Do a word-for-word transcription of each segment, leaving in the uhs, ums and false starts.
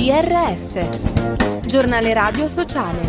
G R S, Giornale Radio Sociale.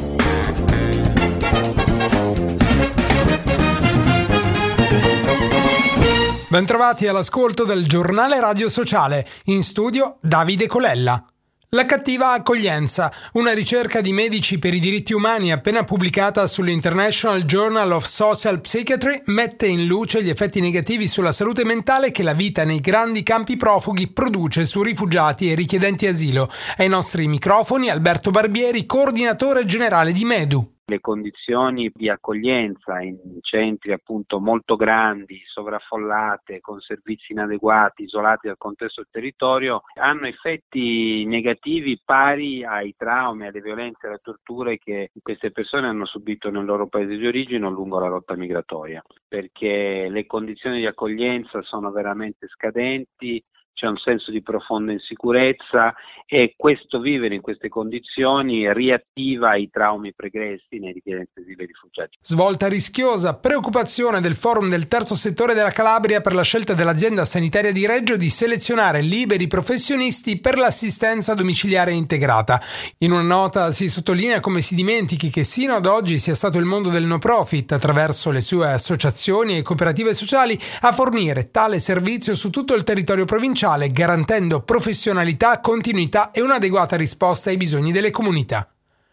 Bentrovati all'ascolto del Giornale Radio Sociale, in studio Davide Colella. La cattiva accoglienza, una ricerca di medici per i diritti umani appena pubblicata sull'International Journal of Social Psychiatry, mette in luce gli effetti negativi sulla salute mentale che la vita nei grandi campi profughi produce su rifugiati e richiedenti asilo. Ai nostri microfoni Alberto Barbieri, coordinatore generale di Medu. Le condizioni di accoglienza in centri appunto molto grandi, sovraffollate, con servizi inadeguati, isolati dal contesto del territorio, hanno effetti negativi pari ai traumi, alle violenze e alle torture che queste persone hanno subito nel loro paese di origine o lungo la rotta migratoria, perché le condizioni di accoglienza sono veramente scadenti. C'è un senso di profonda insicurezza e questo vivere in queste condizioni riattiva i traumi pregressi nei richiedenti asilo e rifugiati. Svolta rischiosa, preoccupazione del Forum del Terzo Settore della Calabria per la scelta dell'azienda sanitaria di Reggio di selezionare liberi professionisti per l'assistenza domiciliare integrata. In una nota si sottolinea come si dimentichi che sino ad oggi sia stato il mondo del no profit, attraverso le sue associazioni e cooperative sociali, a fornire tale servizio su tutto il territorio provinciale, garantendo professionalità, continuità e un'adeguata risposta ai bisogni delle comunità.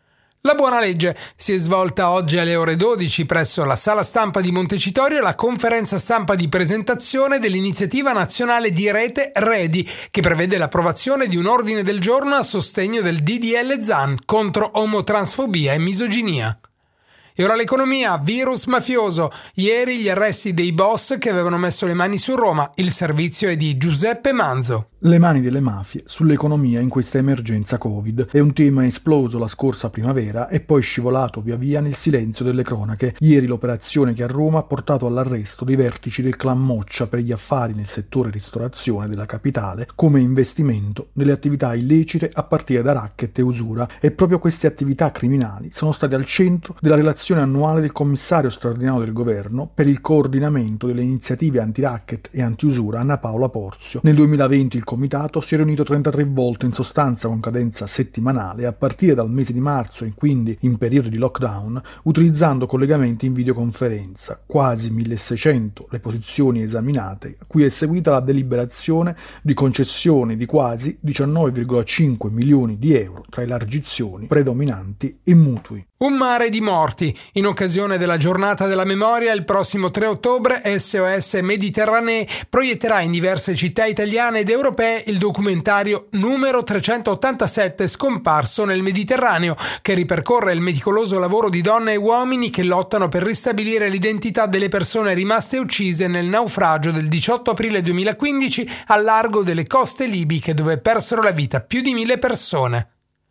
La buona legge. Si è svolta oggi alle ore dodici presso la sala stampa di Montecitorio la conferenza stampa di presentazione dell'iniziativa nazionale di rete REDI, che prevede l'approvazione di un ordine del giorno a sostegno del D D L Zan contro omotransfobia e misoginia. E ora l'economia, virus mafioso. Ieri gli arresti dei boss che avevano messo le mani su Roma. Il servizio è di Giuseppe Manzo. Le mani delle mafie sull'economia in questa emergenza Covid è un tema esploso la scorsa primavera e poi scivolato via via nel silenzio delle cronache. Ieri l'operazione che a Roma ha portato all'arresto dei vertici del clan Moccia per gli affari nel settore ristorazione della capitale come investimento nelle attività illecite a partire da racket e usura, e proprio queste attività criminali sono state al centro della relazione annuale del commissario straordinario del governo per il coordinamento delle iniziative anti-racket e anti-usura Anna Paola Porzio. Nel duemilaventi il comitato si è riunito trentatré volte, in sostanza con cadenza settimanale, a partire dal mese di marzo e quindi in periodo di lockdown, utilizzando collegamenti in videoconferenza. Quasi milleseicento le posizioni esaminate, a cui è seguita la deliberazione di concessioni di quasi diciannove virgola cinque milioni di euro tra elargizioni predominanti e mutui. Un mare di morti. In occasione della giornata della memoria, il prossimo tre ottobre S O S Mediterranee proietterà in diverse città italiane ed europee il documentario numero trecentottantasette scomparso nel Mediterraneo, che ripercorre il meticoloso lavoro di donne e uomini che lottano per ristabilire l'identità delle persone rimaste uccise nel naufragio del diciotto aprile duemilaquindici al largo delle coste libiche, dove persero la vita più di mille persone.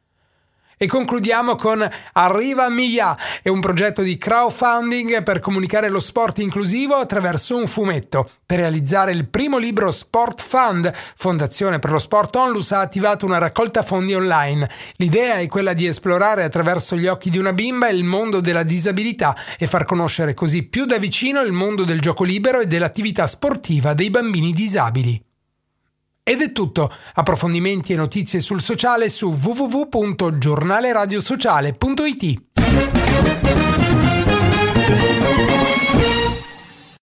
E concludiamo con Arriva Mia, è un progetto di crowdfunding per comunicare lo sport inclusivo attraverso un fumetto. Per realizzare il primo libro Sport Fund, Fondazione per lo Sport Onlus ha attivato una raccolta fondi online. L'idea è quella di esplorare attraverso gli occhi di una bimba il mondo della disabilità e far conoscere così più da vicino il mondo del gioco libero e dell'attività sportiva dei bambini disabili. Ed è tutto. Approfondimenti e notizie sul sociale su w w w punto giornaleradiosociale punto i t.